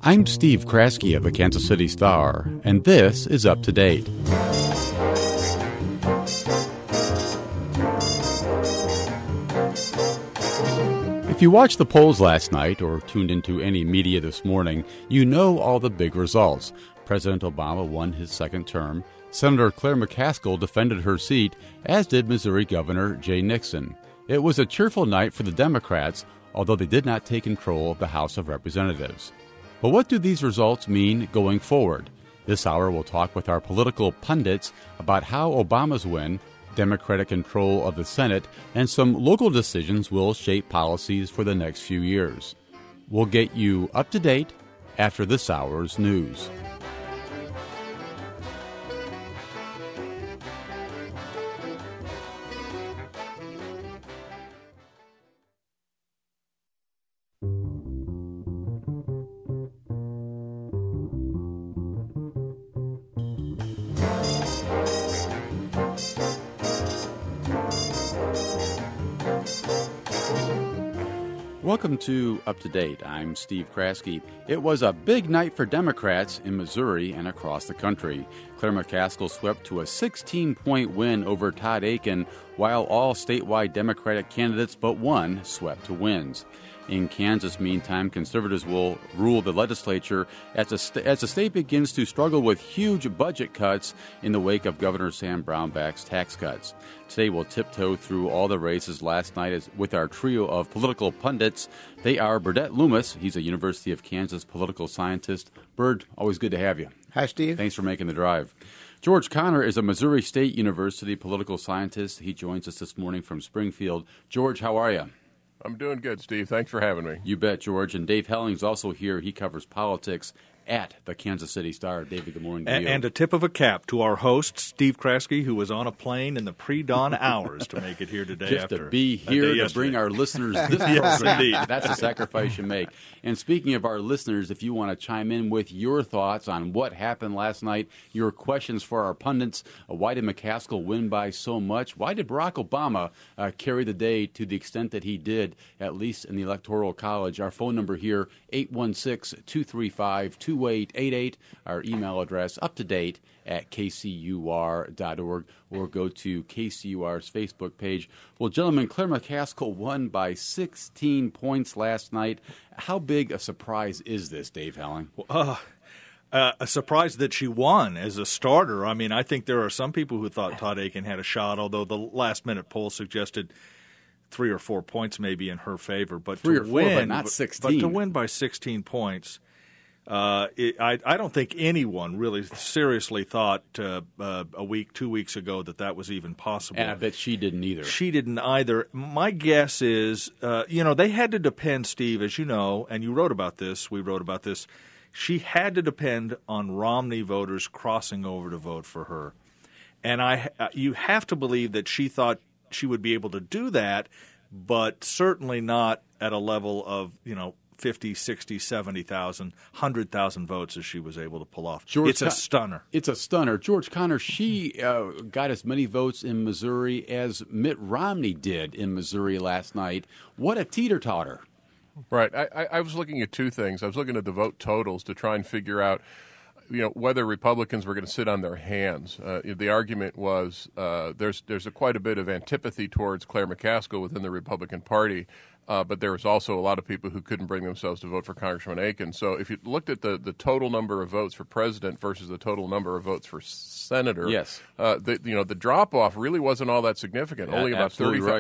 I'm Steve Kraske of the Kansas City Star, and this is Up to Date. If you watched the polls last night or tuned into any media this morning, you know all the big results. President Obama won his second term. Senator Claire McCaskill defended her seat, as did Missouri Governor Jay Nixon. It was a cheerful night for the Democrats, although they did not take control of the House of Representatives. But what do these results mean going forward? This hour we'll talk with our political pundits about how Obama's win, Democratic control of the Senate, and some local decisions will shape policies for the next few years. We'll get you up to date after this hour's news. Welcome to Up to Date. I'm Steve Kraske. It was a big night for Democrats in Missouri and across the country. Claire McCaskill swept to a 16-point win over Todd Akin, while all statewide Democratic candidates but one swept to wins. In Kansas, meantime, conservatives will rule the legislature as the state begins to struggle with huge budget cuts in the wake of Governor Sam Brownback's tax cuts. Today, we'll tiptoe through all the races last night with our trio of political pundits. They are Burdett Loomis. He's a University of Kansas political scientist. Bird, always good to have you. Hi, Steve. Thanks for making the drive. George Conner is a Missouri State University political scientist. He joins us this morning from Springfield. George, how are you? I'm doing good, Steve. Thanks for having me. You bet, George. And Dave Helling's also here. He covers politics at the Kansas City Star. David, good morning to you. And a tip of a cap to our host, Steve Kraske, who was on a plane in the pre-dawn hours to make it here today. Just after to be here to bring our listeners this Yes, program. indeed. That's a sacrifice you make. And speaking of our listeners, if you want to chime in with your thoughts on what happened last night, your questions for our pundits, why did McCaskill win by so much? Why did Barack Obama carry the day to the extent that he did, at least in the Electoral College? Our phone number here, 816-235-2888. Our email address, uptodate at kcur.org, or go to KCUR's Facebook page. Well, gentlemen, Claire McCaskill won by 16 points last night. How big a surprise is this, Dave Helling? A surprise that she won as a starter. I mean, I think there are some people who thought Todd Akin had a shot, although the last-minute poll suggested 3 or 4 points maybe in her favor. But 3 to or 4, win, but not 16. But to win by 16 points, I don't think anyone really seriously thought a week, 2 weeks ago that was even possible. And I bet she didn't either. She didn't either. My guess is, they had to depend, Steve, as you know, and you wrote about this, we wrote about this, she had to depend on Romney voters crossing over to vote for her. And you have to believe that she thought she would be able to do that, but certainly not at a level of, 50, 60, 70,000, 100,000 votes as she was able to pull off. It's a stunner. It's a stunner. George Conner, she got as many votes in Missouri as Mitt Romney did in Missouri last night. What a teeter-totter. Right. I was looking at two things. I was looking at the vote totals to try and figure out whether Republicans were going to sit on their hands. The argument was there's quite a bit of antipathy towards Claire McCaskill within the Republican Party, but there was also a lot of people who couldn't bring themselves to vote for Congressman Akin. So if you looked at the total number of votes for president versus the total number of votes for senator, yes, the drop off really wasn't all that significant. Yeah, only about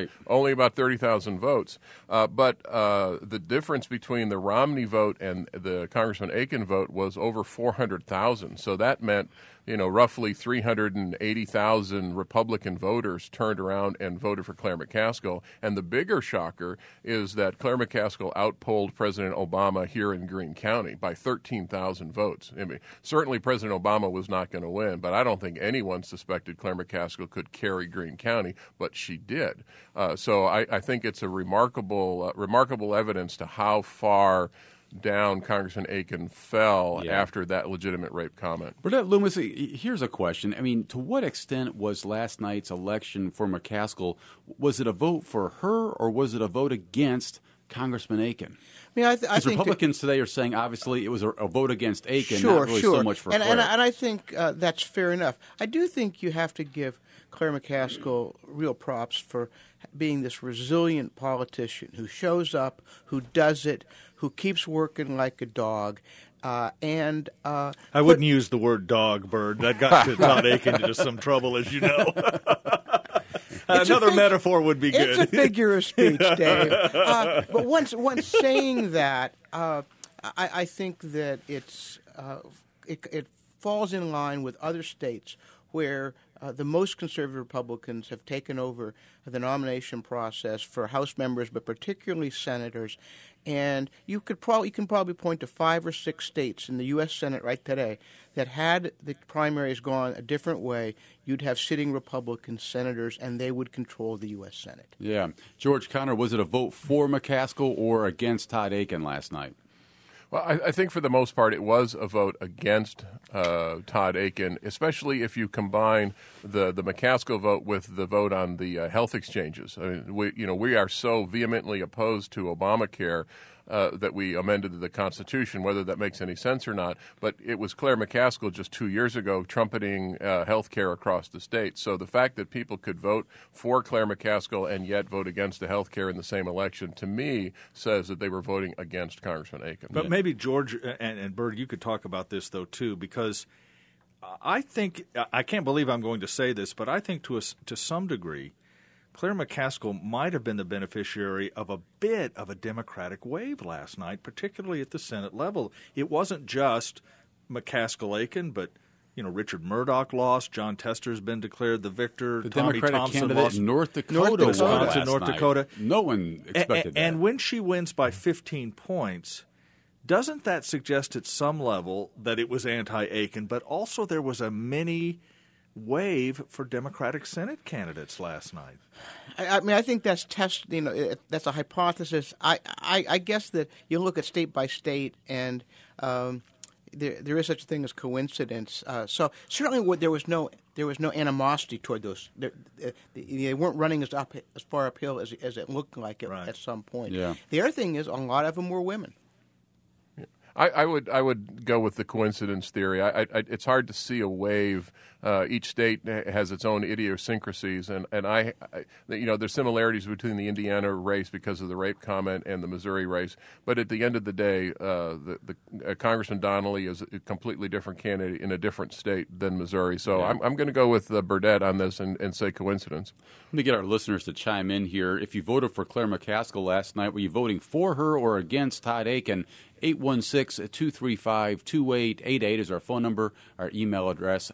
30,000 votes. But the difference between the Romney vote and the Congressman Akin vote was over 400,000. So that meant roughly 380,000 Republican voters turned around and voted for Claire McCaskill. And the bigger shocker is that Claire McCaskill outpolled President Obama here in Greene County by 13,000 votes. I mean, certainly President Obama was not going to win, but I don't think anyone suspected Claire McCaskill could carry Greene County, but she did. So I think it's a remarkable evidence to how far down Congressman Akin fell after that legitimate rape comment. Burdett Loomis, here's a question. I mean, to what extent was last night's election for McCaskill, was it a vote for her or was it a vote against Congressman Aiken? I mean, I think Republicans today are saying obviously it was a vote against Aiken, sure, not really sure. so much for and Claire. and I think that's fair enough. I do think you have to give Claire McCaskill real props for being this resilient politician who shows up, who does it, who keeps working like a dog. I wouldn't use the word dog, Bird. That got Todd Aiken into some trouble, as you know. Another metaphor would be good. It's a figure of speech, Dave. But once saying that, I think that it falls in line with other states where the most conservative Republicans have taken over the nomination process for House members, but particularly senators. And you can probably point to 5 or 6 states in the U.S. Senate right today that had the primaries gone a different way, you'd have sitting Republican senators, and they would control the U.S. Senate. Yeah. George Connor, was it a vote for McCaskill or against Todd Aiken last night? Well, I think for the most part it was a vote against Todd Aiken, especially if you combine the McCaskill vote with the vote on the health exchanges. I mean, we are so vehemently opposed to Obamacare that we amended the Constitution, whether that makes any sense or not. But it was Claire McCaskill just 2 years ago trumpeting health care across the state. So the fact that people could vote for Claire McCaskill and yet vote against the health care in the same election, to me, says that they were voting against Congressman Aiken. But maybe George and Bird, you could talk about this, though, too, because I think – I can't believe I'm going to say this, but I think to some degree – Claire McCaskill might have been the beneficiary of a bit of a Democratic wave last night, particularly at the Senate level. It wasn't just McCaskill-Aiken, but Richard Murdoch lost. John Tester's been declared the victor. The Tommy Democratic Thompson candidate lost. in North Dakota, Wisconsin, North last Dakota. Night. No one expected that. And when she wins by 15 points, doesn't that suggest at some level that it was anti-Aiken, but also there was a mini wave for Democratic Senate candidates last night? I mean, I think that's that's a hypothesis. I guess that you look at state by state, and there is such a thing as coincidence. So certainly, there was no animosity toward those. They weren't running as far uphill as it looked like at some point. Yeah. The other thing is, a lot of them were women. I would go with the coincidence theory. It's hard to see a wave. Each state has its own idiosyncrasies, and there's similarities between the Indiana race because of the rape comment and the Missouri race. But at the end of the day, Congressman Donnelly is a completely different candidate in a different state than Missouri. So yeah. I'm going to go with Burdett on this and say coincidence. Let me get our listeners to chime in here. If you voted for Claire McCaskill last night, were you voting for her or against Todd Aiken? 816-235-2888 is our phone number. Our email address,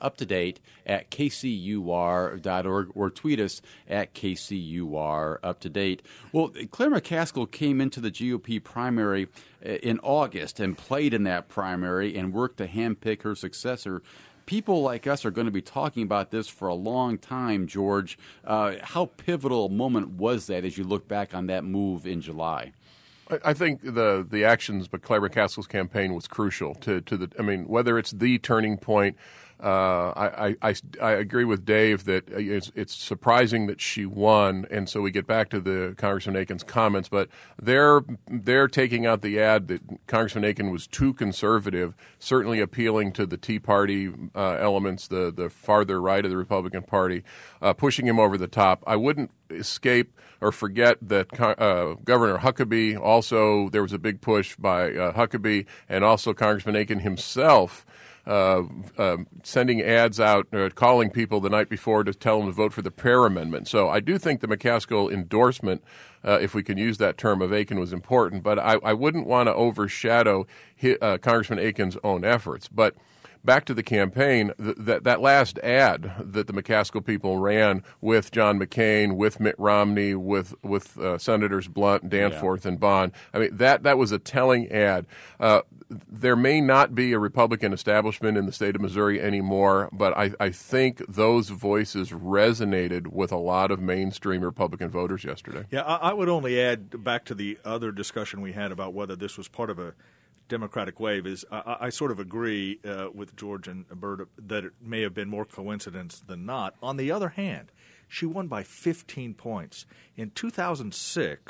uptodate@kcur.org, or tweet us at KCUR-UpToDate. Well, Claire McCaskill came into the GOP primary in August and played in that primary and worked to handpick her successor. People like us are going to be talking about this for a long time, George. How pivotal a moment was that as you look back on that move in July? I think the actions by Claire McCaskill's campaign was crucial to the. I mean, whether it's the turning point, I agree with Dave that it's surprising that she won, and so we get back to the Congressman Aiken's comments. But they're taking out the ad that Congressman Aiken was too conservative, certainly appealing to the Tea Party elements, the farther right of the Republican Party, pushing him over the top. I wouldn't escape or forget that Governor Huckabee also, there was a big push by Huckabee and also Congressman Aiken himself sending ads out, calling people the night before to tell them to vote for the prayer amendment. So I do think the McCaskill endorsement, if we can use that term, of Aiken was important, but I wouldn't want to overshadow Congressman Aiken's own efforts. But back to the campaign, that last ad that the McCaskill people ran with John McCain, with Mitt Romney, with Senators Blunt, Danforth, and Bond, I mean, that was a telling ad. There may not be a Republican establishment in the state of Missouri anymore, but I think those voices resonated with a lot of mainstream Republican voters yesterday. Yeah, I would only add back to the other discussion we had about whether this was part of a Democratic wave is I sort of agree with George and Bert that it may have been more coincidence than not. On the other hand, she won by 15 points. In 2006,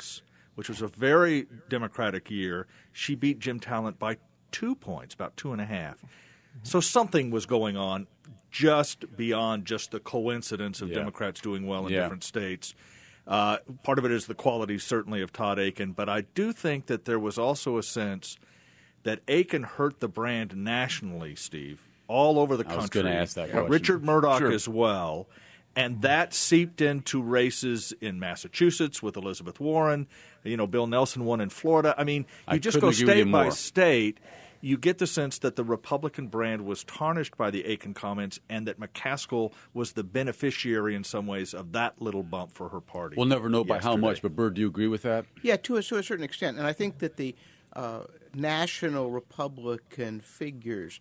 which was a very Democratic year, she beat Jim Talent by 2 points, about 2.5. So something was going on just beyond just the coincidence of Democrats doing well in different states. Part of it is the quality, certainly, of Todd Akin, but I do think that there was also a sense that Akin hurt the brand nationally, Steve, all over the country. I was going to ask that question. Richard Murdoch as well. And that seeped into races in Massachusetts with Elizabeth Warren. Bill Nelson won in Florida. I mean, you just go state by state. You get the sense that the Republican brand was tarnished by the Akin comments and that McCaskill was the beneficiary in some ways of that little bump for her party. We'll never know by how much, but Bird, do you agree with that? Yeah, to a certain extent. And I think that the national Republican figures,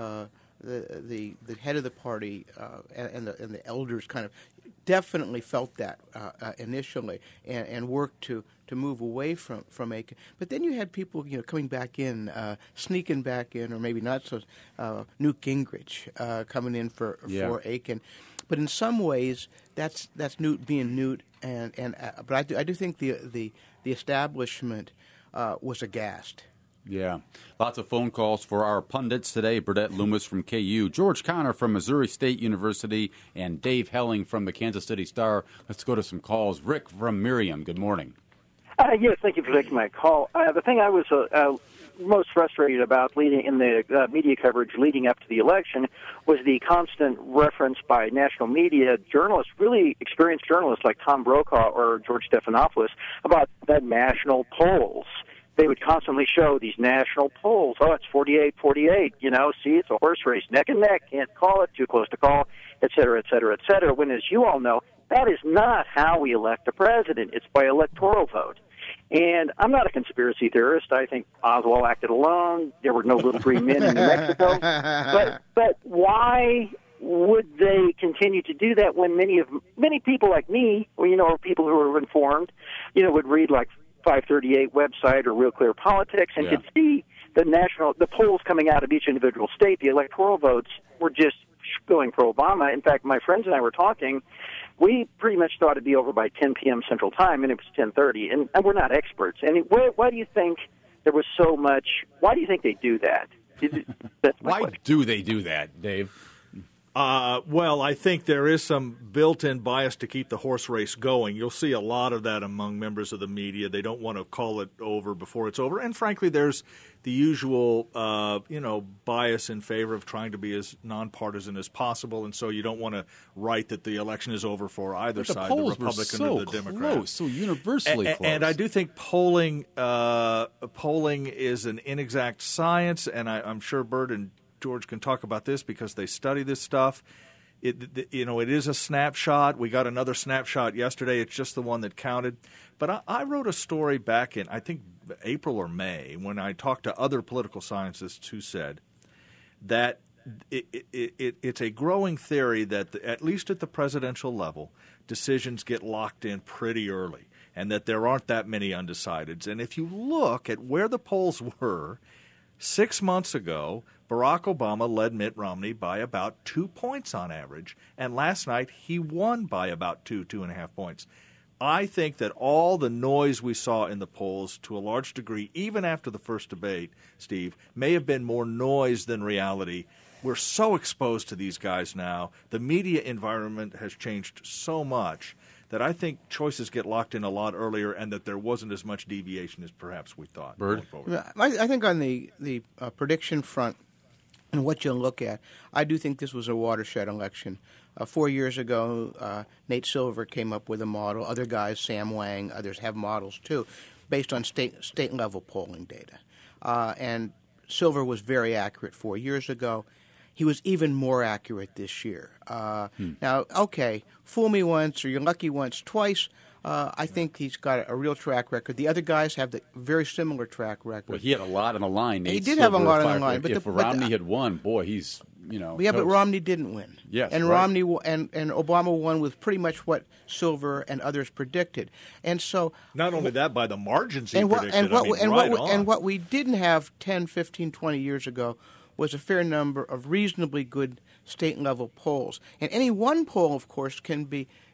the head of the party and the elders kind of definitely felt that initially and worked to move away from Akin. But then you had people coming back in, sneaking back in, or maybe not so, Newt Gingrich coming in for Akin. But in some ways, that's Newt being Newt, but I do think the establishment was aghast. Yeah. Lots of phone calls for our pundits today. Burdett Loomis from KU, George Connor from Missouri State University, and Dave Helling from the Kansas City Star. Let's go to some calls. Rick from Miriam, good morning. Yes, thank you for taking my call. The thing I was most frustrated about in the media coverage leading up to the election was the constant reference by national media journalists, really experienced journalists like Tom Brokaw or George Stephanopoulos, about the national polls. They would constantly show these national polls. Oh, it's 48-48, see, it's a horse race, neck and neck, can't call it, too close to call, et cetera, et cetera, et cetera, when, as you all know, that is not how we elect a president. It's by electoral vote. And I'm not a conspiracy theorist. I think Oswald acted alone. There were no little green men in New Mexico. But why would they continue to do that when many people like me, or people who are informed, would read like 538 website or Real Clear Politics and could see the polls coming out of each individual state, the electoral votes were just going pro Obama. In fact, my friends and I were talking. We pretty much thought it'd be over by 10 p.m. Central Time, and it was 10:30. And we're not experts. And why do you think there was so much? Why do you think they do that? Why do they do that, Dave? Well, I think there is some built-in bias to keep the horse race going. You'll see a lot of that among members of the media. They don't want to call it over before it's over. And frankly, there's the usual, bias in favor of trying to be as nonpartisan as possible. And so you don't want to write that the election is over for either side, the Republican or the Democrat. So universally close. And I do think polling is an inexact science, and I'm sure Bert and George can talk about this because they study this stuff. It is a snapshot. We got another snapshot yesterday. It's just the one that counted. But I wrote a story back in, I think, April or May when I talked to other political scientists who said that it's a growing theory that, at least at the presidential level, decisions get locked in pretty early and that there aren't that many undecideds. And if you look at where the polls were 6 months ago, Barack Obama led Mitt Romney by about 2 points on average, and last night he won by about 2.5 points. I think that all the noise we saw in the polls, to a large degree, even after the first debate, Steve, may have been more noise than reality. We're so exposed to these guys now. The media environment has changed so much that I think choices get locked in a lot earlier and that there wasn't as much deviation as perhaps we thought. Bird? I think on the prediction front, and what you'll look at, I do think this was a watershed election. 4 years ago, Nate Silver came up with a model. Other guys, Sam Wang, others have models too, based on state-level polling data. And Silver was very accurate 4 years ago. He was even more accurate this year. Now, okay, fool me once or you're lucky once, twice. I think he's got a real track record. The other guys have the very similar track record. Well, he had a lot on the line. Nate He did Silver, have a lot on the line. If Romney had won, boy, he's, Yeah, toast. but Romney didn't win. Yes, and right. Romney and Obama won with pretty much what Silver and others predicted. And so not only that, by the margins he predicted. And what we didn't have 10, 15, 20 years ago was a fair number of reasonably good state-level polls. And any one poll, of course, can be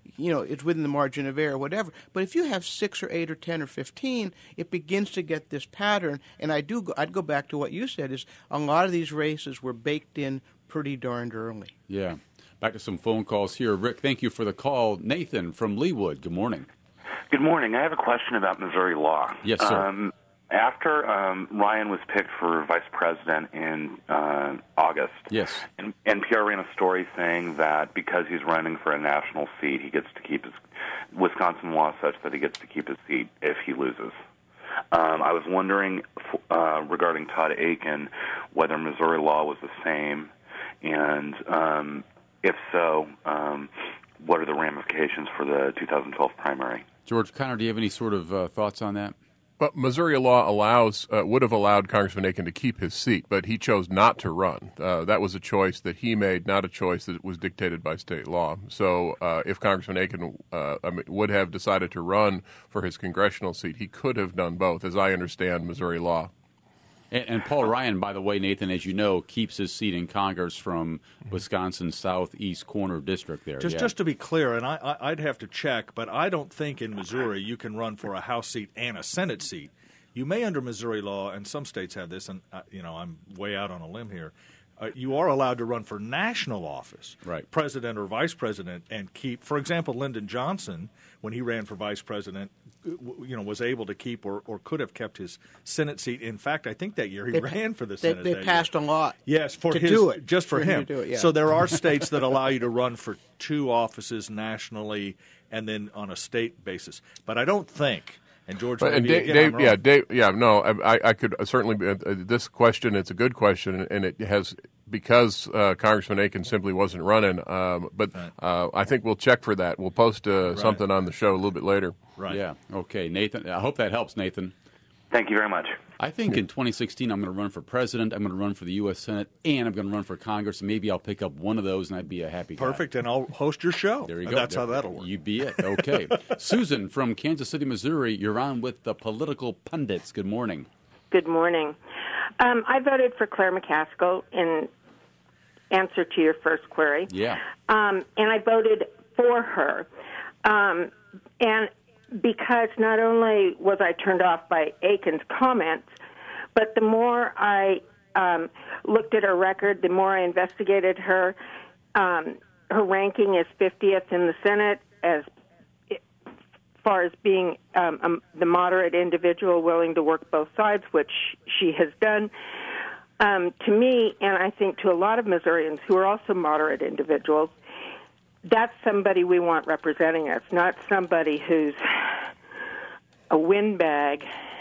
it's within the margin of error, whatever. But if you have 6 or 8 or 10 or 15, it begins to get this pattern. And I'd go back to what you said, is a lot of these races were baked in pretty darned early. Yeah. Back to some phone calls here. Rick, thank you for the call. Nathan from Leawood, good morning. Good morning. I have a question about Missouri law. Yes, sir. After Ryan was picked for vice president in August, yes, NPR ran a story saying that because he's running for a national seat, he gets to keep his Wisconsin law such that he gets to keep his seat if he loses. I was wondering regarding Todd Akin whether Missouri law was the same, and if so, what are the ramifications for the 2012 primary? George Connor, do you have any sort of thoughts on that? But Missouri law would have allowed Congressman Akin to keep his seat, but he chose not to run. That was a choice that he made, not a choice that was dictated by state law. So if Congressman Akin would have decided to run for his congressional seat, he could have done both, as I understand Missouri law. And Paul Ryan, by the way, Nathan, as you know, keeps his seat in Congress from Wisconsin's southeast corner district there. Just to be clear, and I'd have to check, but I don't think in Missouri you can run for a House seat and a Senate seat. You may under Missouri law, and some states have this, and I'm way out on a limb here. You are allowed to run for national office, right, president or vice president, and keep, for example, Lyndon Johnson, when he ran for vice president, was able to keep or could have kept his Senate seat. In fact, I think that year he ran for the Senate. They passed a law. Yes, to do it, just for him. To do it, yeah. So there are states that allow you to run for 2 offices nationally and then on a state basis. But I don't think. And George, I could certainly. This question, it's a good question, and it has because Congressman Akin simply wasn't running. But I think we'll check for that. We'll post something on the show a little bit later. Right. Yeah. Okay, Nathan. I hope that helps, Nathan. Thank you very much. I think in 2016 I'm going to run for president, I'm going to run for the U.S. Senate, and I'm going to run for Congress. Maybe I'll pick up one of those, and I'd be a happy guy. Perfect, and I'll host your show. There you go. That's how that'll work. You be it. Okay. Susan from Kansas City, Missouri, you're on with the Political Pundits. Good morning. Good morning. I voted for Claire McCaskill in answer to your first query. Yeah. And I voted for her. And because not only was I turned off by Akin's comments, but the more I looked at her record, the more I investigated her. Her ranking is 50th in the Senate as far as being the moderate individual willing to work both sides, which she has done. To me, and I think to a lot of Missourians who are also moderate individuals, that's somebody we want representing us, not somebody who's a windbag.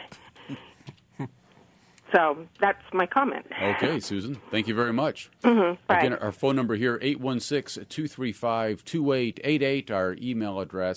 So that's my comment. Okay, Susan. Thank you very much. Mm-hmm. Bye. Again, our phone number here, 816-235-2888. Our email address,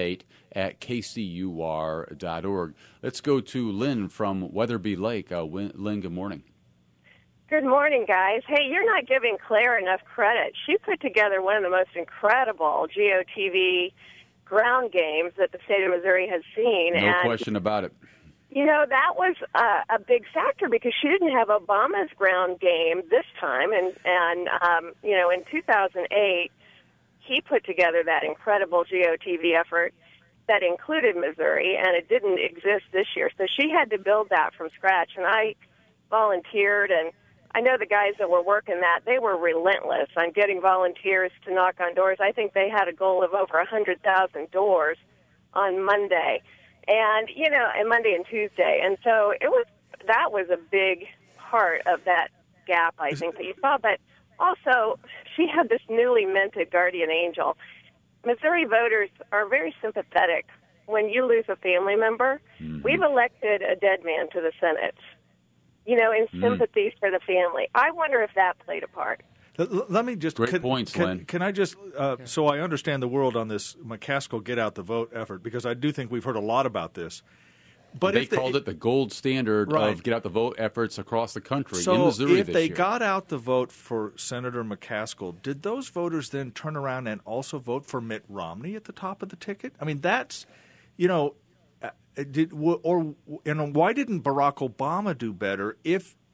uptodate@kcur.org. Let's go to Lynn from Weatherby Lake. Lynn, good morning. Good morning, guys. Hey, you're not giving Claire enough credit. She put together one of the most incredible GOTV ground games that the state of Missouri has seen. No question about it. You know, that was a big factor because she didn't have Obama's ground game this time. And in 2008, he put together that incredible GOTV effort that included Missouri, and it didn't exist this year. So she had to build that from scratch. And I volunteered, and I know the guys that were working that, they were relentless on getting volunteers to knock on doors. I think they had a goal of over 100,000 doors on Monday. And, and Monday and Tuesday. And so that was a big part of that gap, I think, that you saw. But also, she had this newly minted guardian angel. Missouri voters are very sympathetic. When you lose a family member, we've elected a dead man to the Senate, in sympathy for the family. I wonder if that played a part. Let me just Great points, Lynn. Can I just so I understand the world on this McCaskill get out the vote effort, because I do think we've heard a lot about this. But they called it the gold standard of get out the vote efforts across the country so in Missouri if this they year. got out the vote for Senator McCaskill, did those voters then turn around and also vote for Mitt Romney at the top of the ticket? I mean, that's why didn't Barack Obama do better if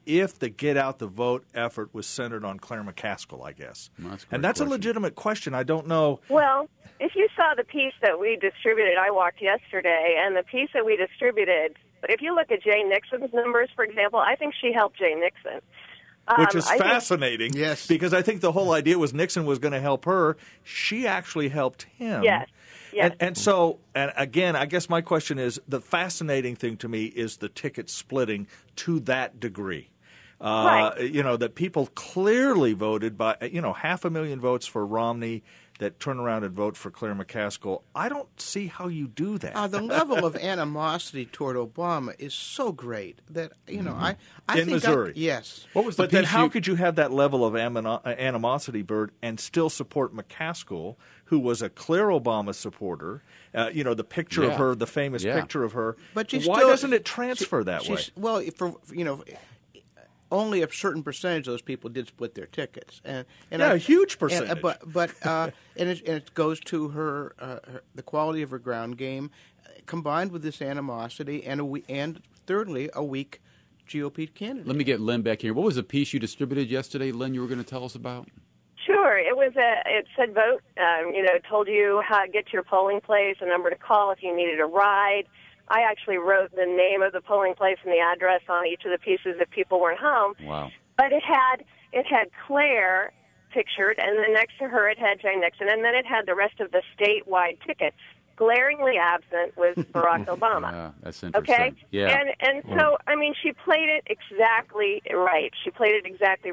if the get out the vote effort was centered on Claire McCaskill, I guess. And that's a legitimate question. I don't know. Well, if you saw the piece that we distributed, I walked yesterday, and the piece that we distributed, if you look at Jay Nixon's numbers, for example, I think she helped Jay Nixon. Which is fascinating, yes, because I think the whole idea was Nixon was going to help her. She actually helped him. Yes. Yes. And so, and again, I guess my question is, the fascinating thing to me is the ticket splitting to that degree. Right. You know, that people clearly voted by, 500,000 votes for Romney that turn around and vote for Claire McCaskill. I don't see how you do that. The level of animosity toward Obama is so great that, I in think Missouri. Yes. What was the But then how could you have that level of animosity, Bert, and still support McCaskill, who was a clear Obama supporter? The picture of her, the famous picture of her. But why doesn't it transfer that way? Well, only a certain percentage of those people did split their tickets, and a huge percentage. And it goes to her the quality of her ground game, combined with this animosity, and thirdly a weak GOP candidate. Let me get Lynn back here. What was the piece you distributed yesterday, Lynn? You were going to tell us about? Sure. It said vote. Told you how to get to your polling place, a number to call if you needed a ride. I actually wrote the name of the polling place and the address on each of the pieces if people weren't home. Wow. But it had Claire pictured, and then next to her it had Jay Nixon, and then it had the rest of the statewide ticket. Glaringly absent was Barack Obama. Yeah, that's interesting. Okay? Yeah. And so, I mean, she played it exactly right. She played it,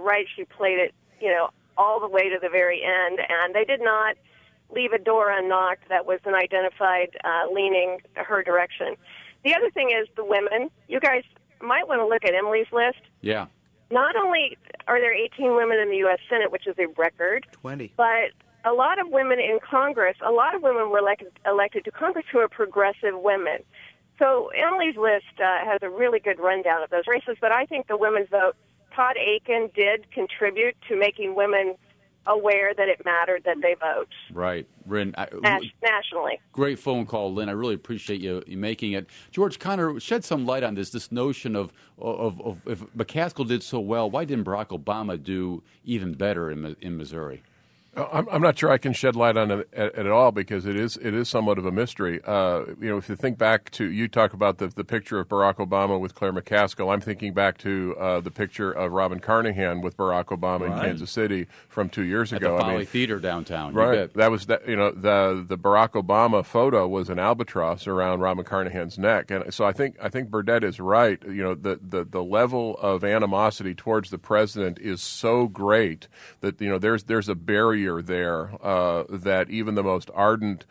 all the way to the very end, and they did not leave a door unlocked that was an identified leaning her direction. The other thing is the women. You guys might want to look at Emily's list. Yeah. Not only are there 18 women in the U.S. Senate, which is a record, 20, but a lot of women in Congress, a lot of women were elected to Congress who are progressive women. So Emily's list has a really good rundown of those races, but I think the women's vote, Todd Akin did contribute to making women aware that it mattered that they vote. Right. Ren, nationally. Great phone call, Lynn. I really appreciate you making it. George Conner, shed some light on this notion of if McCaskill did so well, why didn't Barack Obama do even better in Missouri? I'm not sure I can shed light on it at all because it is somewhat of a mystery. If you think back to, you talk about the picture of Barack Obama with Claire McCaskill, I'm thinking back to the picture of Robin Carnahan with Barack Obama in Kansas City from 2 years ago. At the Folly Theater downtown. Right. That was the Barack Obama photo was an albatross around Robin Carnahan's neck, and so I think Burdett is right. The level of animosity towards the president is so great that there's a barrier there that even the most ardent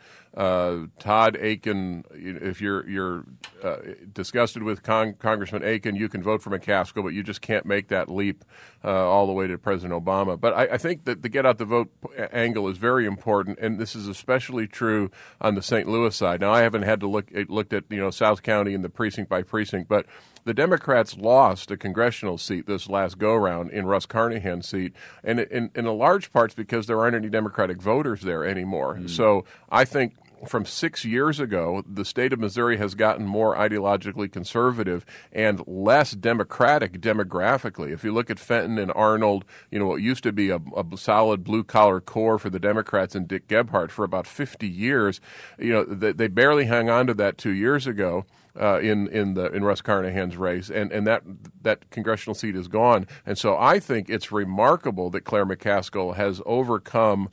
Todd Akin, if you're disgusted with Congressman Akin, you can vote for McCaskill, but you just can't make that leap all the way to President Obama. But I think that the get out the vote angle is very important, and this is especially true on the St. Louis side. Now, I haven't had to looked at South County and the precinct by precinct, but the Democrats lost a congressional seat this last go-round in Russ Carnahan's seat, and in a large part it's because there aren't any Democratic voters there anymore. So I think from 6 years ago, the state of Missouri has gotten more ideologically conservative and less democratic demographically. If you look at Fenton and Arnold, what used to be a solid blue-collar core for the Democrats and Dick Gebhardt for about 50 years, they barely hung on to that 2 years ago. In Russ Carnahan's race, and that congressional seat is gone. And so I think it's remarkable that Claire McCaskill has overcome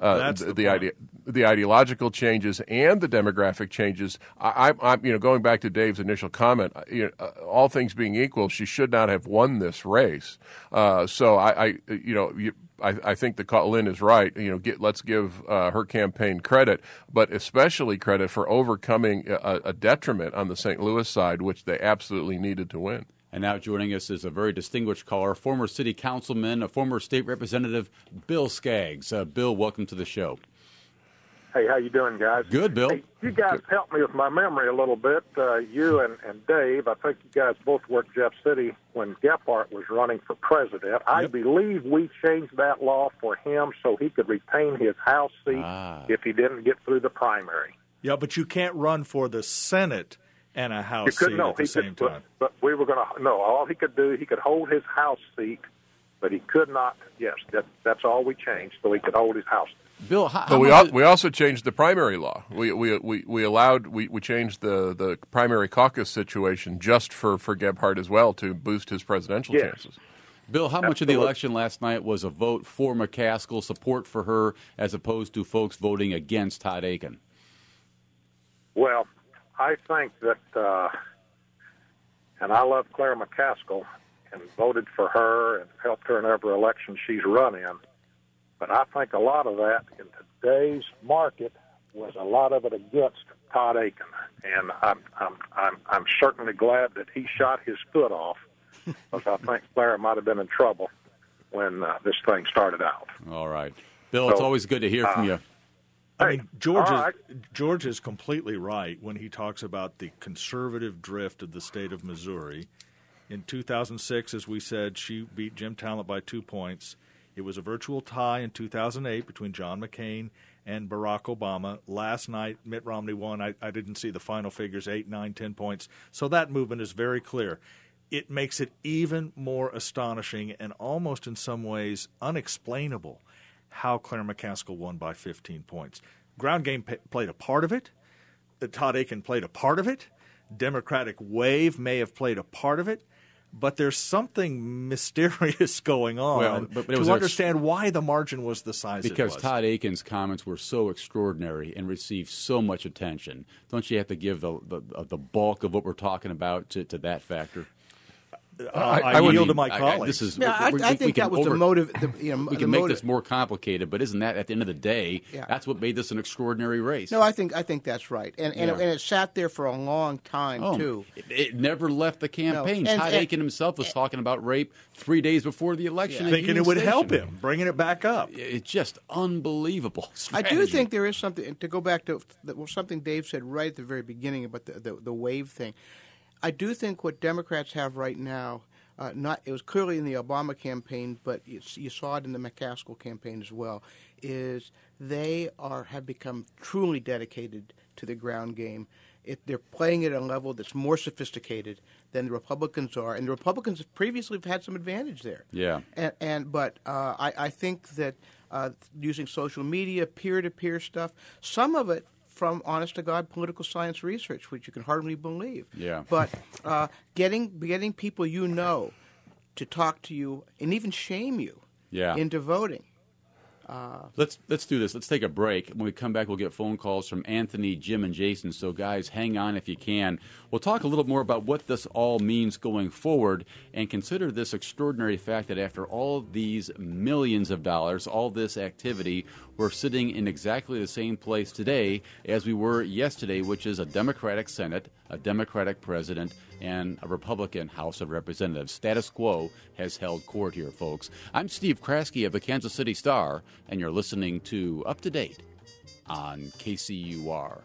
the ideological changes and the demographic changes. I'm going back to Dave's initial comment. All things being equal, she should not have won this race. So I think the Lynn is right. Let's give her campaign credit, but especially credit for overcoming a detriment on the St. Louis side, which they absolutely needed to win. And now joining us is a very distinguished caller, former city councilman, a former state representative, Bill Skaggs. Bill, welcome to the show. Hey, how you doing, guys? Good, Bill. Hey, you guys helped me with my memory a little bit. You and Dave, I think you guys both worked Jeff City when Gephardt was running for president. I believe we changed that law for him so he could retain his House seat if he didn't get through the primary. Yeah, but you can't run for the Senate and a You House could seat no, at the he same could, time. but we were going to no. All he could do, he could hold his House seat, but he could not. Yes, that's all we changed, so he could hold his House. Bill, But we also changed the primary law. We changed the primary caucus situation just for Gebhardt as well to boost his presidential chances. Bill, how much of the election last night was a vote for McCaskill, support for her, as opposed to folks voting against Todd Akin? Well, I think that, and I love Claire McCaskill and voted for her and helped her in every election she's run in. But I think a lot of that in today's market was a lot of it against Todd Akin, and I'm certainly glad that he shot his foot off, because I think Claire might have been in trouble when this thing started out. All right, Bill, it's always good to hear from you. I mean, George is completely right when he talks about the conservative drift of the state of Missouri. In 2006, as we said, she beat Jim Talent by 2 points. It was a virtual tie in 2008 between John McCain and Barack Obama. Last night, Mitt Romney won. I didn't see the final figures, 8, 9, 10 points. So that movement is very clear. It makes it even more astonishing and almost in some ways unexplainable how Claire McCaskill won by 15 points. Ground game played a part of it. Todd Akin played a part of it. Democratic wave may have played a part of it. But there's something mysterious going on to understand why the margin was the size it was. Because Todd Akin's comments were so extraordinary and received so much attention. Don't you have to give the bulk of what we're talking about to that factor? I yield to my colleagues. I think that was the motive. We can make this more complicated, but isn't that, at the end of the day, that's what made this an extraordinary race? No, I think that's right, and it sat there for a long time too. It never left the campaign. Todd Akin himself was talking about rape 3 days before the election, thinking it would help him, bringing it back up. It's just unbelievable strategy. I do think there is something to go back to something Dave said right at the very beginning about the wave thing. I do think what Democrats have right now, it was clearly in the Obama campaign, but you saw it in the McCaskill campaign as well, is they have become truly dedicated to the ground game. They're playing at a level that's more sophisticated than the Republicans are, and the Republicans previously have had some advantage there. Yeah. But I think that using social media, peer-to-peer stuff, some of it from honest-to-God political science research, which you can hardly believe. Yeah. But getting people you know to talk to you and even shame you into voting. Let's do this. Let's take a break. When we come back, we'll get phone calls from Anthony, Jim, and Jason. So, guys, hang on if you can. We'll talk a little more about what this all means going forward, and consider this extraordinary fact that after all these millions of dollars, all this activity, we're sitting in exactly the same place today as we were yesterday, which is a Democratic Senate, a Democratic president, and a Republican House of Representatives. Status quo has held court here, folks. I'm Steve Kraske of the Kansas City Star, and you're listening to Up to Date on KCUR.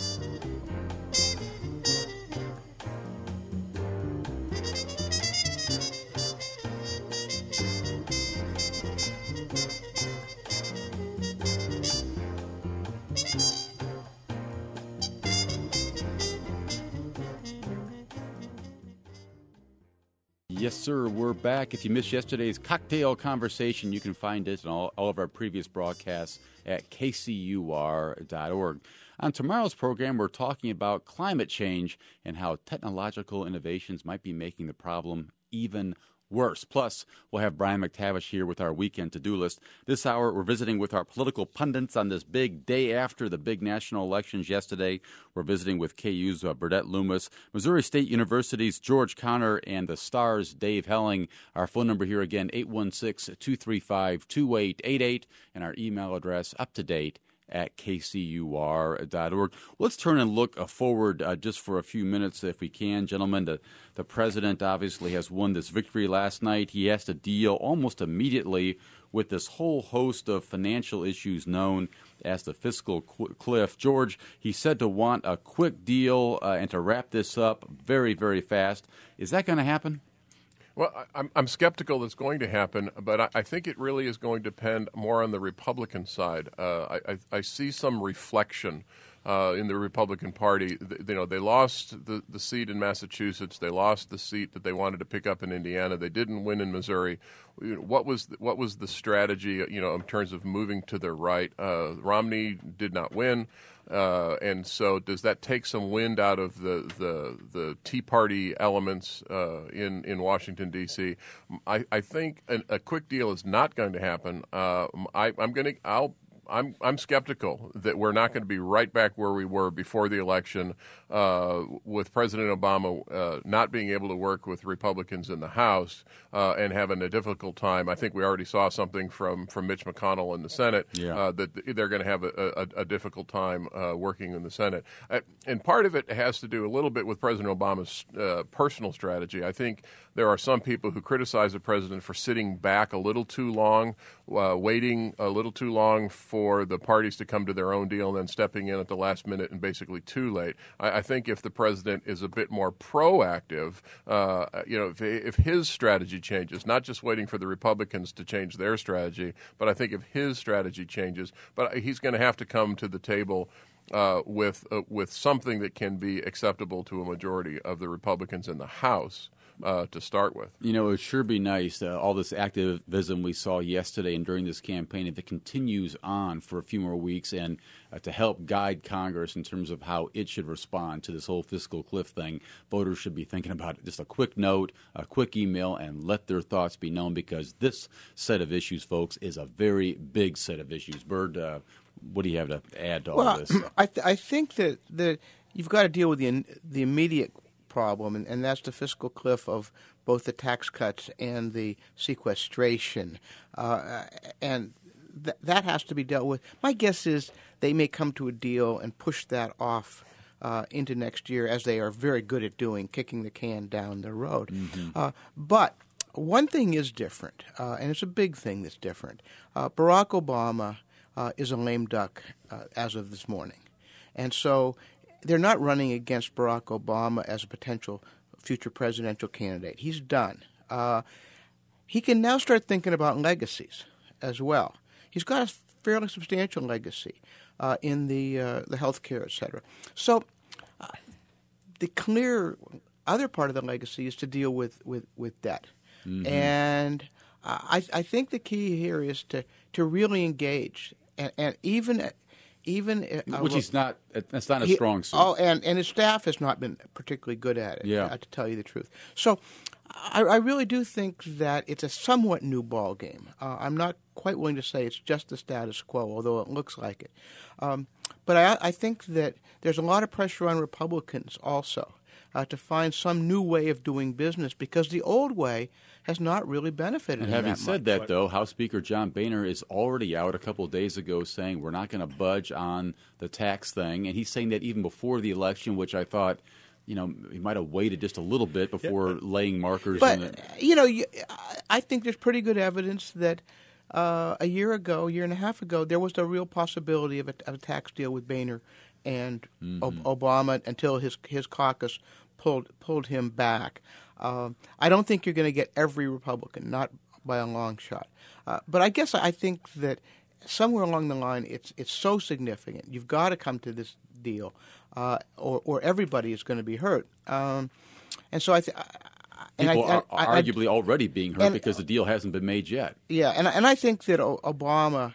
Yes, sir. We're back. If you missed yesterday's cocktail conversation, you can find it in all of our previous broadcasts at kcur.org. On tomorrow's program, we're talking about climate change and how technological innovations might be making the problem even worse. Plus, we'll have Brian McTavish here with our weekend to-do list. This hour, we're visiting with our political pundits on this big day after the big national elections yesterday. We're visiting with KU's Burdett Loomis, Missouri State University's George Connor, and the Star's Dave Helling. Our phone number here again, 816-235-2888, and our email address, uptodate@kcur.org. Let's turn and look forward just for a few minutes, if we can, gentlemen. The president obviously has won this victory last night. He has to deal almost immediately with this whole host of financial issues known as the fiscal cliff. George, he said to want a quick deal and to wrap this up very, very fast. Is that going to happen? Well, I'm skeptical that's going to happen, but I think it really is going to depend more on the Republican side. I see some reflection in the Republican Party. They lost the seat in Massachusetts. They lost the seat that they wanted to pick up in Indiana. They didn't win in Missouri. What was the strategy, in terms of moving to the right? Romney did not win. And so does that take some wind out of the Tea Party elements in Washington, D.C.? I think a quick deal is not going to happen. I'm skeptical that we're not going to be right back where we were before the election, with President Obama not being able to work with Republicans in the House and having a difficult time. I think we already saw something from Mitch McConnell in the Senate that they're going to have a difficult time working in the Senate. And part of it has to do a little bit with President Obama's personal strategy. I think there are some people who criticize the president for sitting back a little too long, waiting a little too long for the parties to come to their own deal and then stepping in at the last minute and basically too late. I think if the president is a bit more proactive, if his strategy changes, not just waiting for the Republicans to change their strategy, but I think if his strategy changes, but he's going to have to come to the table with something that can be acceptable to a majority of the Republicans in the House. To start with. It would sure be nice, all this activism we saw yesterday and during this campaign, if it continues on for a few more weeks and to help guide Congress in terms of how it should respond to this whole fiscal cliff thing. Voters should be thinking about it. Just a quick note, a quick email, and let their thoughts be known, because this set of issues, folks, is a very big set of issues. Bird, what do you have to add to all this? I think that you've got to deal with the immediate problem, and that's the fiscal cliff of both the tax cuts and the sequestration, and that has to be dealt with. My guess is they may come to a deal and push that off into next year, as they are very good at doing, kicking the can down the road. Mm-hmm. But one thing is different, and it's a big thing that's different. Barack Obama is a lame duck as of this morning, and so they're not running against Barack Obama as a potential future presidential candidate. He's done. He can now start thinking about legacies as well. He's got a fairly substantial legacy in the health care, et cetera. So the clear other part of the legacy is to deal with debt. Mm-hmm. And I think the key here is to really engage, and even which he's not. That's not a strong suit. Oh, and his staff has not been particularly good at it. Yeah. To tell you the truth. So, I really do think that it's a somewhat new ball game. I'm not quite willing to say it's just the status quo, although it looks like it. But I think that there's a lot of pressure on Republicans also to find some new way of doing business, because the old way has not really benefited. And having said that, though, House Speaker John Boehner is already out a couple of days ago saying we're not going to budge on the tax thing, and he's saying that even before the election, which I thought, he might have waited just a little bit before laying markers on it. I think there's pretty good evidence that a year and a half ago, there was a real possibility of a tax deal with Boehner and Obama until his caucus pulled him back. I don't think you're going to get every Republican, not by a long shot. But I guess I think that somewhere along the line, it's so significant. You've got to come to this deal, or everybody is going to be hurt. And so people are arguably already being hurt because the deal hasn't been made yet. Yeah, and I think that Obama,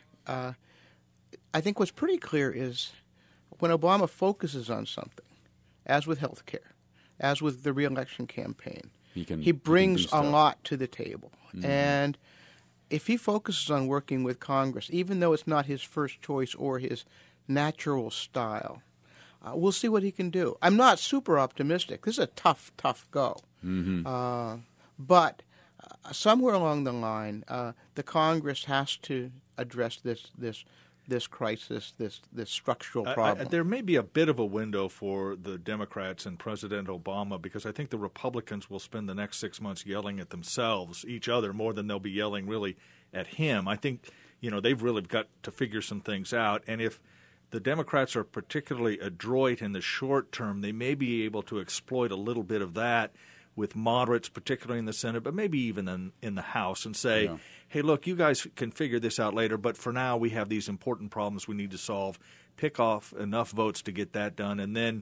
I think what's pretty clear is when Obama focuses on something, as with health care, as with the re-election campaign, he brings a lot to the table. Mm-hmm. And if he focuses on working with Congress, even though it's not his first choice or his natural style, we'll see what he can do. I'm not super optimistic. This is a tough go. Mm-hmm. But somewhere along the line, the Congress has to address this crisis, this structural problem. There may be a bit of a window for the Democrats and President Obama, because I think the Republicans will spend the next 6 months yelling at themselves, each other, more than they'll be yelling really at him. I think, they've really got to figure some things out. And if the Democrats are particularly adroit in the short term, they may be able to exploit a little bit of that with moderates, particularly in the Senate, but maybe even in the House, and say, hey, look, you guys can figure this out later, but for now we have these important problems we need to solve. pick off enough votes to get that done, and then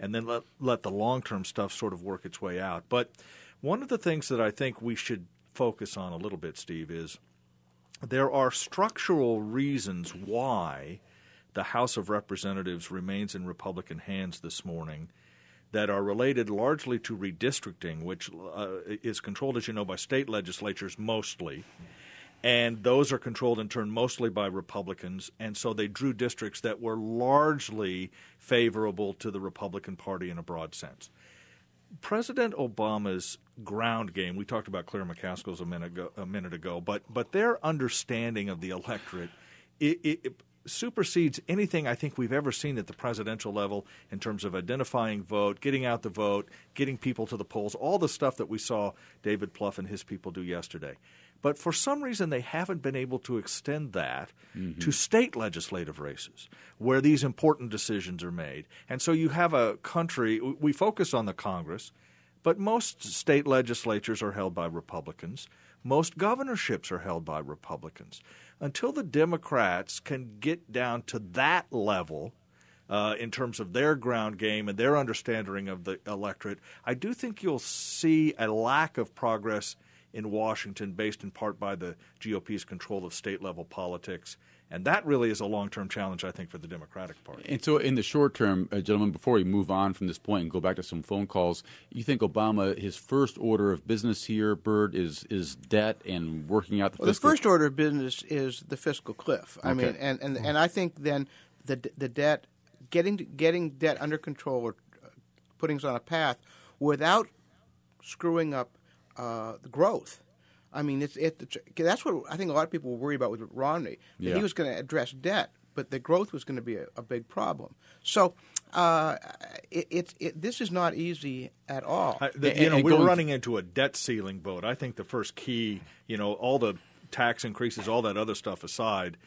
let the long-term stuff sort of work its way out. But one of the things that I think we should focus on a little bit, Steve, is there are structural reasons why the House of Representatives remains in Republican hands this morning that are related largely to redistricting, which is controlled, as you know, by state legislatures mostly. And those are controlled in turn mostly by Republicans, and so they drew districts that were largely favorable to the Republican Party in a broad sense. President Obama's ground game, we talked about Claire McCaskill's a minute ago, but their understanding of the electorate it supersedes anything I think we've ever seen at the presidential level in terms of identifying vote, getting out the vote, getting people to the polls, all the stuff that we saw David Plouffe and his people do yesterday. But for some reason, they haven't been able to extend that to state legislative races where these important decisions are made. And so you have a country – we focus on the Congress, but most state legislatures are held by Republicans. Most governorships are held by Republicans. Until the Democrats can get down to that level in terms of their ground game and their understanding of the electorate, I do think you'll see a lack of progress in Washington based in part by the GOP's control of state-level politics. And that really is a long-term challenge, I think, for the Democratic Party. And so in the short term, gentlemen, before we move on from this point and go back to some phone calls, you think Obama, his first order of business here, Bert, is debt and working out the fiscal? The first order of business is the fiscal cliff. I mean, and I think then the debt, getting debt under control or putting us on a path without screwing up the growth. I mean, that's what I think a lot of people were worried about with Romney. That he was going to address debt, but the growth was going to be a big problem. So this is not easy at all. We're running into a debt ceiling vote. I think the first key, all the tax increases, all that other stuff aside,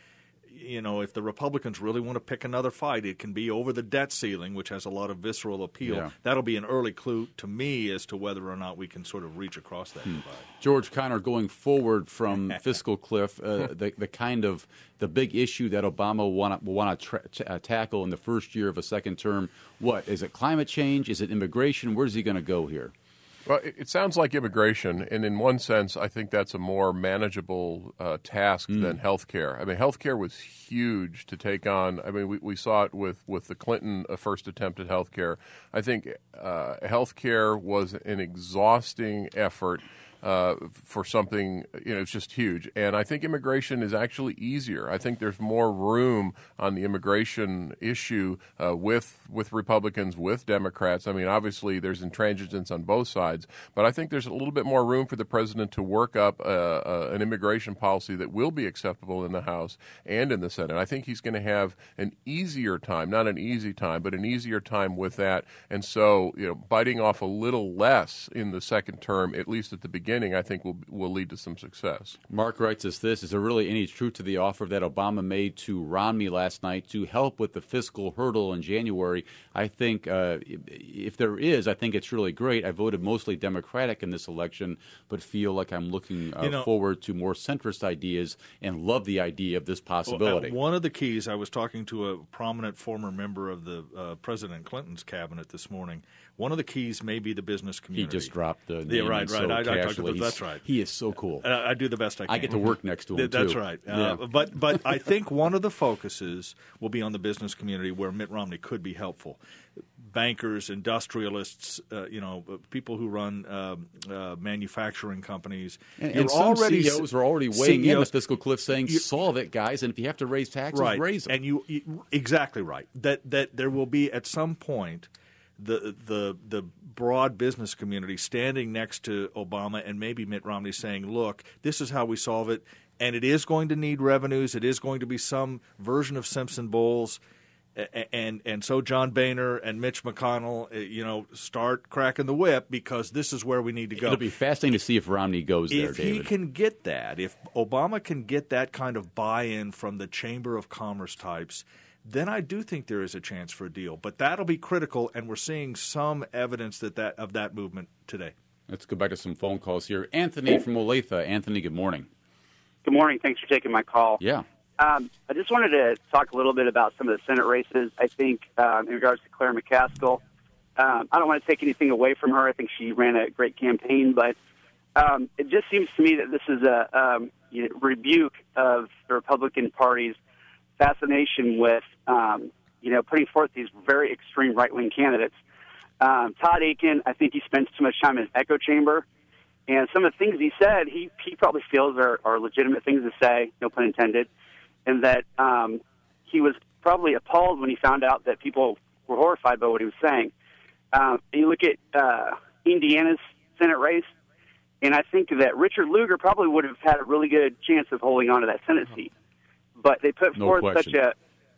if the Republicans really want to pick another fight, it can be over the debt ceiling, which has a lot of visceral appeal. Yeah. That'll be an early clue to me as to whether or not we can sort of reach across that divide. George Conner, going forward from fiscal cliff, the kind of the big issue that Obama will want to tackle in the first year of a second term, what? Is it climate change? Is it immigration? Where's he going to go here? Well, it sounds like immigration, and in one sense, I think that's a more manageable task than health care. I mean, health care was huge to take on. I mean, we saw it with the Clinton first attempt at health care. I think health care was an exhausting effort for something, it's just huge. And I think immigration is actually easier. I think there's more room on the immigration issue with Republicans, with Democrats. I mean, obviously there's intransigence on both sides, but I think there's a little bit more room for the president to work up an immigration policy that will be acceptable in the House and in the Senate. I think he's going to have an easier time, not an easy time, but an easier time with that. And so, biting off a little less in the second term, at least at the beginning, I think will lead to some success. Mark writes us this: is there really any truth to the offer that Obama made to Romney last night to help with the fiscal hurdle in January? I think if there is, I think it's really great. I voted mostly Democratic in this election, but feel like I'm looking forward to more centrist ideas and love the idea of this possibility. One of the keys, I was talking to a prominent former member of the President Clinton's cabinet this morning. One of the keys may be the business community. He just dropped the name. Right. So I talked to them. That's right. He is so cool. I do the best I can. I get to work next to him, That's too. right. But I think one of the focuses will be on the business community where Mitt Romney could be helpful. Bankers, industrialists, people who run manufacturing companies. And some CEOs are already weighing in the fiscal cliff saying, solve it, guys, and if you have to raise taxes, raise them. And you exactly right. That there will be at some point the broad business community standing next to Obama and maybe Mitt Romney saying, look, this is how we solve it, and it is going to need revenues. It is going to be some version of Simpson Bowles. And so John Boehner and Mitch McConnell, start cracking the whip because this is where we need to go. It'll be fascinating to see if Romney goes there, David. If he can get that, if Obama can get that kind of buy-in from the Chamber of Commerce types, then I do think there is a chance for a deal. But that'll be critical, and we're seeing some evidence of that movement today. Let's go back to some phone calls here. Anthony from Olathe. Anthony, good morning. Good morning. Thanks for taking my call. Yeah. I just wanted to talk a little bit about some of the Senate races. I think in regards to Claire McCaskill, I don't want to take anything away from her. I think she ran a great campaign, but it just seems to me that this is a rebuke of the Republican Party's fascination with, putting forth these very extreme right-wing candidates. Todd Akin, I think he spends too much time in his echo chamber. And some of the things he said, he probably feels are legitimate things to say, no pun intended, and that he was probably appalled when he found out that people were horrified by what he was saying. And you look at Indiana's Senate race, and I think that Richard Lugar probably would have had a really good chance of holding on to that Senate seat. But they put forth such a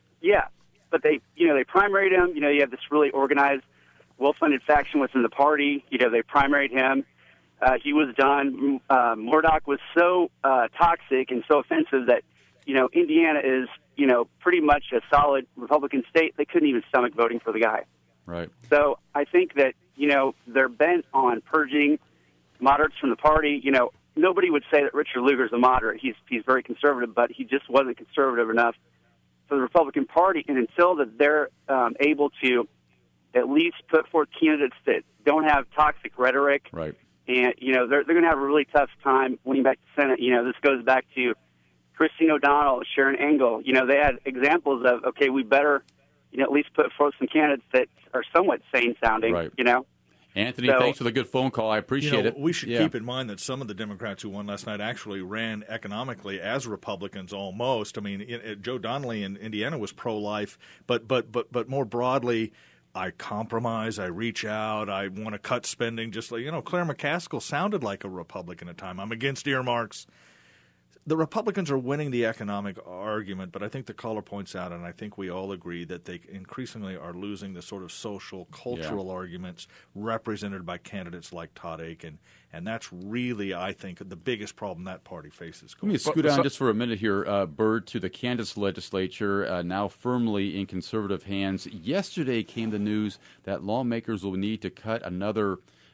but they primaried him. You have this really organized, well-funded faction within the party. They primaried him. He was done. Murdoch was so toxic and so offensive that, Indiana is, pretty much a solid Republican state. They couldn't even stomach voting for the guy. Right. So I think that, they're bent on purging moderates from the party. Nobody would say that Richard Lugar's a moderate. He's very conservative, but he just wasn't conservative enough for the Republican Party. And until that they're able to at least put forth candidates that don't have toxic rhetoric, right. And, they're going to have a really tough time winning back the Senate. This goes back to Christine O'Donnell, Sharon Engel. They had examples of, okay, we better, at least put forth some candidates that are somewhat sane-sounding, right. Anthony, thanks for the good phone call. I appreciate it. We should keep in mind that some of the Democrats who won last night actually ran economically as Republicans almost. I mean, Joe Donnelly in Indiana was pro-life, but more broadly, I compromise, I reach out, I want to cut spending, just like, Claire McCaskill sounded like a Republican at time. I'm against earmarks. The Republicans are winning the economic argument, but I think the caller points out, and I think we all agree, that they increasingly are losing the sort of social, cultural arguments represented by candidates like Todd Akin. And that's really, I think, the biggest problem that party faces. Let me scoot down just for a minute here, Bird, to the Kansas legislature, now firmly in conservative hands. Yesterday came the news that lawmakers will need to cut another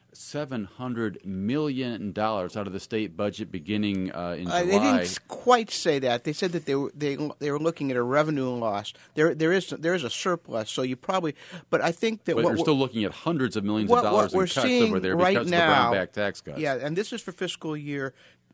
$700 million out of the state budget beginning in July. They didn't quite say that. They said that they were looking at a revenue loss. There is a surplus, so you probably. But I think that we're still looking at hundreds of millions of dollars in cuts over there because of the Brownback tax cuts. Yeah, and this is for fiscal year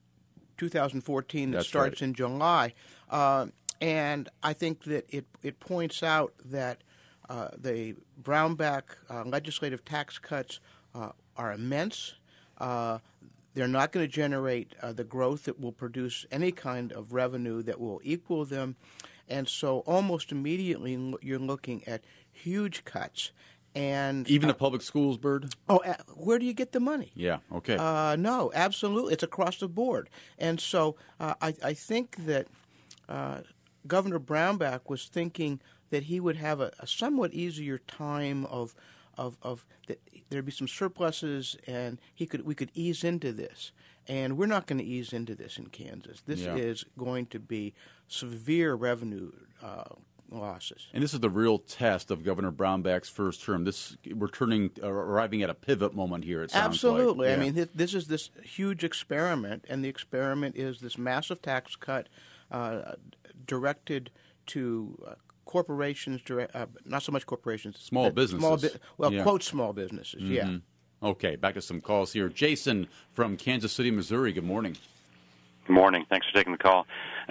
2014 that starts right. in July, and I think that it points out that the Brownback legislative tax cuts are immense. They're not going to generate the growth that will produce any kind of revenue that will equal them. And so almost immediately you're looking at huge cuts. And even the public schools, Bird? Oh, where do you get the money? Yeah, okay. No, absolutely. It's across the board. And so I think that Governor Brownback was thinking that he would have a somewhat easier time of that there'd be some surpluses, and we could ease into this. And we're not going to ease into this in Kansas. This is going to be severe revenue losses. And this is the real test of Governor Brownback's first term. We're arriving at a pivot moment here, it sounds Absolutely. like. I mean, this is this huge experiment, and the experiment is this massive tax cut directed to corporations, not so much corporations. Small businesses. Quote small businesses, mm-hmm. Okay, back to some calls here. Jason from Kansas City, Missouri, good morning. Good morning. Thanks for taking the call.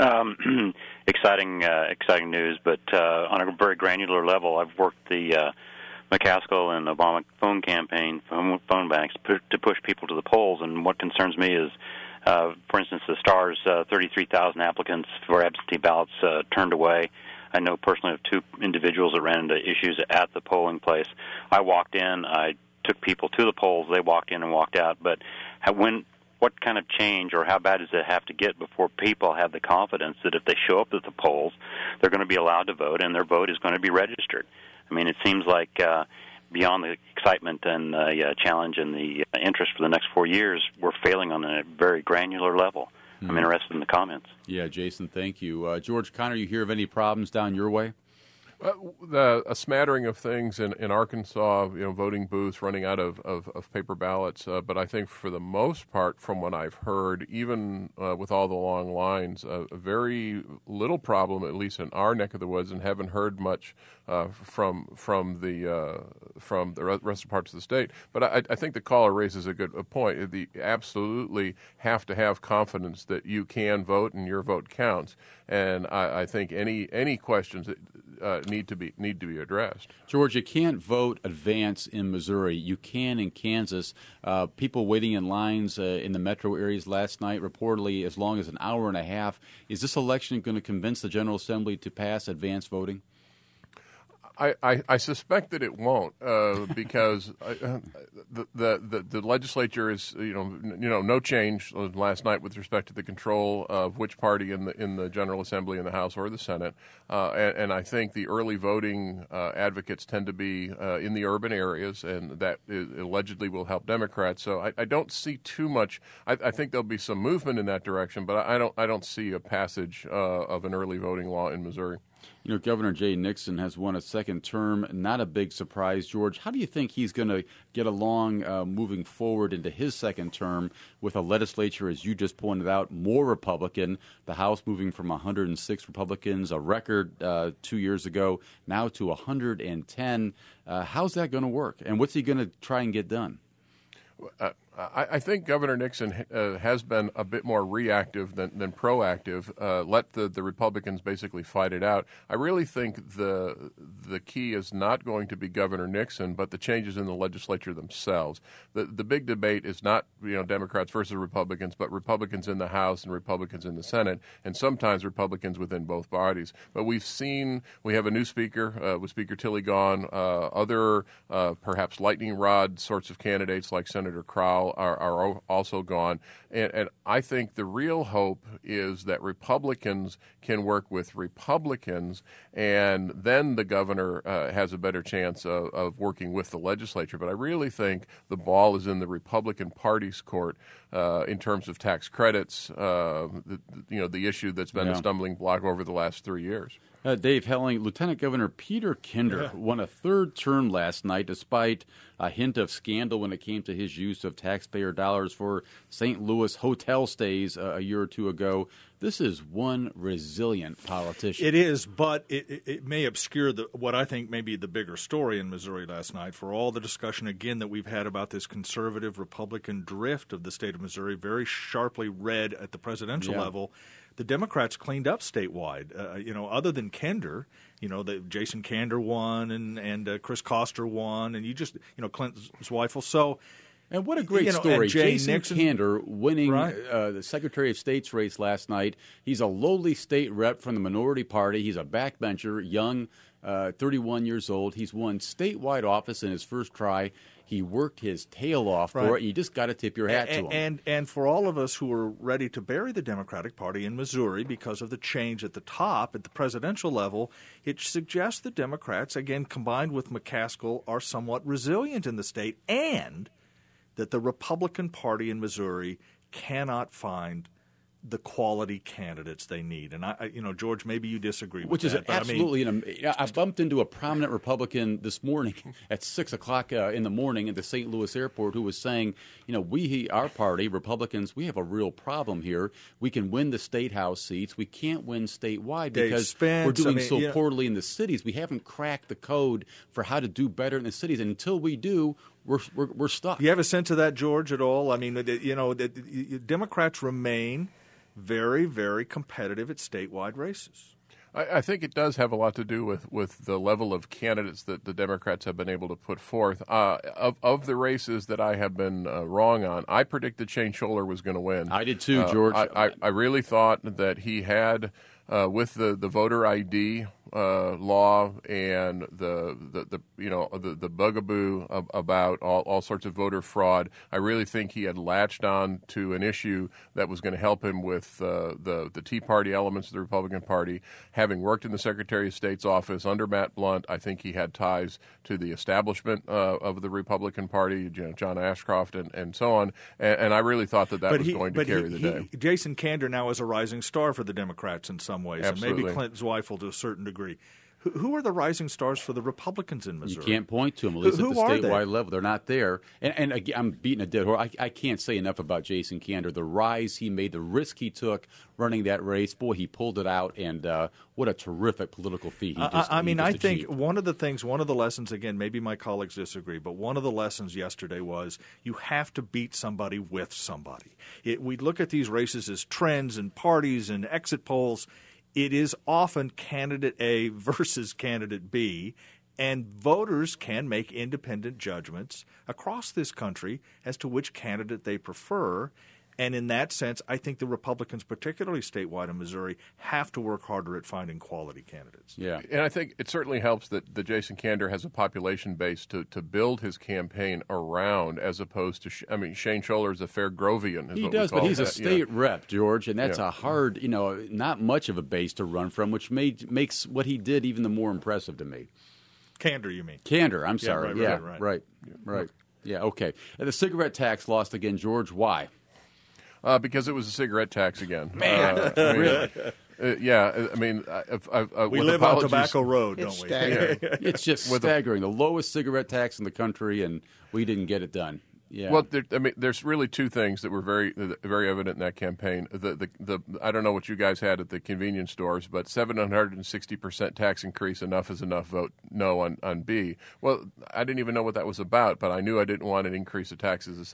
Exciting news, but on a very granular level, I've worked the McCaskill and Obama phone campaign, phone banks, to push people to the polls, and what concerns me is, for instance, the Stars, 33,000 applicants for absentee ballots turned away. I know personally of two individuals that ran into issues at the polling place. I walked in, I took people to the polls, they walked in and walked out, but what kind of change or how bad does it have to get before people have the confidence that if they show up at the polls, they're going to be allowed to vote and their vote is going to be registered? I mean, it seems like beyond the excitement and challenge and the interest for the next 4 years, we're failing on a very granular level. I'm interested in the comments. Yeah, Jason, thank you. George Conner, you hear of any problems down your way? A smattering of things in Arkansas, voting booths running out of paper ballots. But I think for the most part, from what I've heard, even with all the long lines, a very little problem, at least in our neck of the woods, and haven't heard much from the rest of parts of the state. But I think the caller raises a good point. You absolutely have to have confidence that you can vote and your vote counts. And I think any questions that need to be addressed. George, you can't vote advance in Missouri. You can in Kansas. People waiting in lines in the metro areas last night, reportedly as long as an hour and a half. Is this election going to convince the General Assembly to pass advance voting? I suspect that it won't because the legislature is no change last night with respect to the control of which party in the General Assembly, in the House or the Senate, and I think the early voting advocates tend to be in the urban areas, and that allegedly will help Democrats. So I don't see too much. I think there'll be some movement in that direction, but I don't see a passage of an early voting law in Missouri. Governor Jay Nixon has won a second term. Not a big surprise, George. How do you think he's going to get along moving forward into his second term with a legislature, as you just pointed out, more Republican, the House moving from 106 Republicans, a record 2 years ago, now to 110. How's that going to work? And what's he going to try and get done? I think Governor Nixon has been a bit more reactive than proactive. Let the Republicans basically fight it out. I really think the key is not going to be Governor Nixon, but the changes in the legislature themselves. The big debate is not Democrats versus Republicans, but Republicans in the House and Republicans in the Senate, and sometimes Republicans within both bodies. But we have a new speaker with Speaker Tilly gone. Other perhaps lightning rod sorts of candidates like Senator Crowell are also gone. And I think the real hope is that Republicans can work with Republicans, and then the governor has a better chance of working with the legislature. But I really think the ball is in the Republican Party's court in terms of tax credits, the issue that's been a stumbling block over the last 3 years. Dave Helling, Lieutenant Governor Peter Kinder won a third term last night despite a hint of scandal when it came to his use of taxpayer dollars for St. Louis hotel stays a year or two ago. This is one resilient politician. It is, but it may obscure what I think may be the bigger story in Missouri last night. For all the discussion, again, that we've had about this conservative Republican drift of the state of Missouri, very sharply read at the presidential level, the Democrats cleaned up statewide. Other than Kinder, Jason Kander won and Chris Koster won, and Clint Zweifel. So. And what a great story. Jason Kander winning the Secretary of State's race last night. He's a lowly state rep from the minority party. He's a backbencher, young, 31 years old. He's won statewide office in his first try. He worked his tail off for it. You just got to tip your hat to him. And for all of us who are ready to bury the Democratic Party in Missouri because of the change at the top, at the presidential level, it suggests the Democrats, again, combined with McCaskill, are somewhat resilient in the state, and that the Republican Party in Missouri cannot find the quality candidates they need. And George, maybe you disagree with that. I bumped into a prominent Republican this morning at 6 o'clock in the morning at the St. Louis airport who was saying, our party, Republicans, we have a real problem here. We can win the state house seats. We can't win statewide because we're doing poorly in the cities. We haven't cracked the code for how to do better in the cities. And until we do, we're stuck. Do you have a sense of that, George, at all? I mean, the Democrats remain very, very competitive at statewide races. I think it does have a lot to do with the level of candidates that the Democrats have been able to put forth. Of the races that I have been wrong on, I predicted Shane Scholler was going to win. I did too, George. I really thought that he had, with the voter ID law and the bugaboo about all sorts of voter fraud, I really think he had latched on to an issue that was going to help him with the Tea Party elements of the Republican Party. Having worked in the Secretary of State's office under Matt Blunt, I think he had ties to the establishment of the Republican Party, John Ashcroft and so on, and I really thought that was going to carry the day. Jason Kander now is a rising star for the Democrats in some ways, Absolutely. and maybe Clint Zweifel to a certain degree. Who are the rising stars for the Republicans in Missouri? You can't point to them, at least at the Who are they? statewide level. They're not there. And again, I'm beating a dead horse. I can't say enough about Jason Kander. The rise he made, the risk he took running that race, boy, he pulled it out, and what a terrific political feat he just I think achieved. one of the lessons, again, maybe my colleagues disagree, but one of the lessons yesterday was you have to beat somebody with somebody. We look at these races as trends and parties and exit polls. It is often candidate A versus candidate B, and voters can make independent judgments across this country as to which candidate they prefer. And in that sense, I think the Republicans, particularly statewide in Missouri, have to work harder at finding quality candidates. Yeah. And I think it certainly helps that Jason Kander has a population base to build his campaign around, as opposed to Shane Scholler is a Fairgrovian. He does, but he's a state rep, George, and that's a hard, not much of a base to run from, which makes what he did even the more impressive to me. Kander, you mean? Kander, I'm sorry. Right. Yeah, okay. And the cigarette tax lost again, George. Why? Because it was a cigarette tax again. Man, really? Yeah, I mean, we live on Tobacco Road, don't we? Staggering. It's just staggering. The lowest cigarette tax in the country, and we didn't get it done. Yeah. Well, there's really two things that were very evident in that campaign. I don't know what you guys had at the convenience stores, but 760% tax increase, enough is enough, vote no on B. Well, I didn't even know what that was about, but I knew I didn't want an increase of taxes of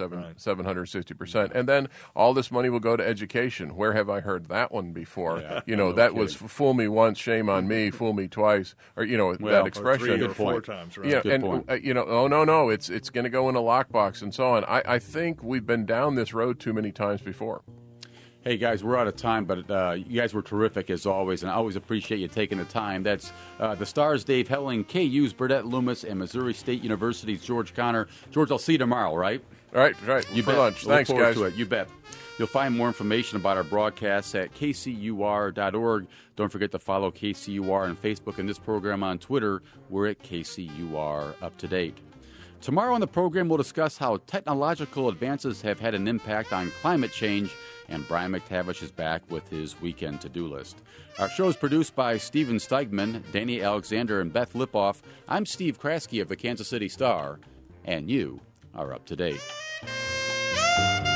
760%. And then all this money will go to education. Where have I heard that one before? Yeah, that was fool me once, shame on me, fool me twice, or that expression. Or 3 or 4 times, right? Yeah, Good and point. oh no, it's going to go in a lockbox and so on. I think we've been down this road too many times before. Hey, guys, we're out of time, but you guys were terrific as always, and I always appreciate you taking the time. That's the Stars' Dave Helling, KU's Burdett Loomis, and Missouri State University's George Conner. George, I'll see you tomorrow, right? All right. You for bet. lunch. Look Thanks, forward guys. to it. You bet. You'll find more information about our broadcasts at kcur.org. Don't forget to follow KCUR on Facebook and this program on Twitter. We're at KCUR Up to Date. Tomorrow on the program, we'll discuss how technological advances have had an impact on climate change, and Brian McTavish is back with his weekend to-do list. Our show is produced by Steven Steigman, Danny Alexander, and Beth Lipoff. I'm Steve Kraske of the Kansas City Star, and you are up to date.